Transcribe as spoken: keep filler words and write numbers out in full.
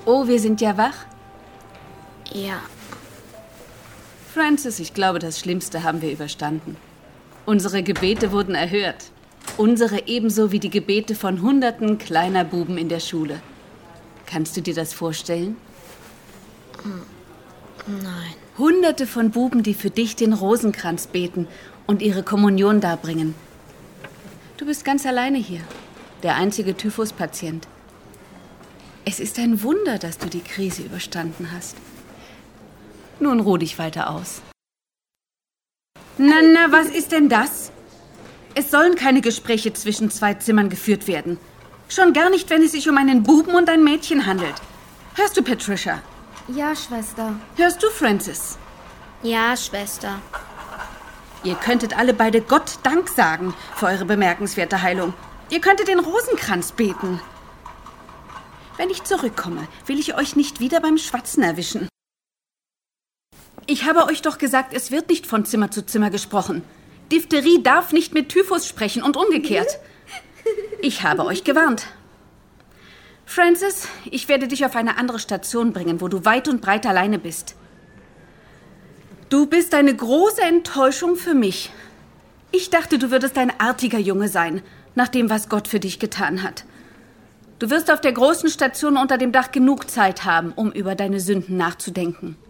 Oh, wir sind ja wach? Ja. Francis, ich glaube, das Schlimmste haben wir überstanden. Unsere Gebete wurden erhört. Unsere ebenso wie die Gebete von Hunderten kleiner Buben in der Schule. Kannst du dir das vorstellen? Nein. Hunderte von Buben, die für dich den Rosenkranz beten und ihre Kommunion darbringen. Du bist ganz alleine hier, der einzige Typhus-Patient. Es ist ein Wunder, dass du die Krise überstanden hast. Nun ruh dich weiter aus. Na, na, was ist denn das? Es sollen keine Gespräche zwischen zwei Zimmern geführt werden. Schon gar nicht, wenn es sich um einen Buben und ein Mädchen handelt. Hörst du, Patricia? Ja, Schwester. Hörst du, Francis? Ja, Schwester. Ihr könntet alle beide Gott Dank sagen für eure bemerkenswerte Heilung. Ihr könntet den Rosenkranz beten. Wenn ich zurückkomme, will ich euch nicht wieder beim Schwatzen erwischen. Ich habe euch doch gesagt, es wird nicht von Zimmer zu Zimmer gesprochen. Diphtherie darf nicht mit Typhus sprechen und umgekehrt. Ich habe euch gewarnt. Francis, ich werde dich auf eine andere Station bringen, wo du weit und breit alleine bist. Du bist eine große Enttäuschung für mich. Ich dachte, du würdest ein artiger Junge sein, nach dem, was Gott für dich getan hat. Du wirst auf der großen Station unter dem Dach genug Zeit haben, um über deine Sünden nachzudenken.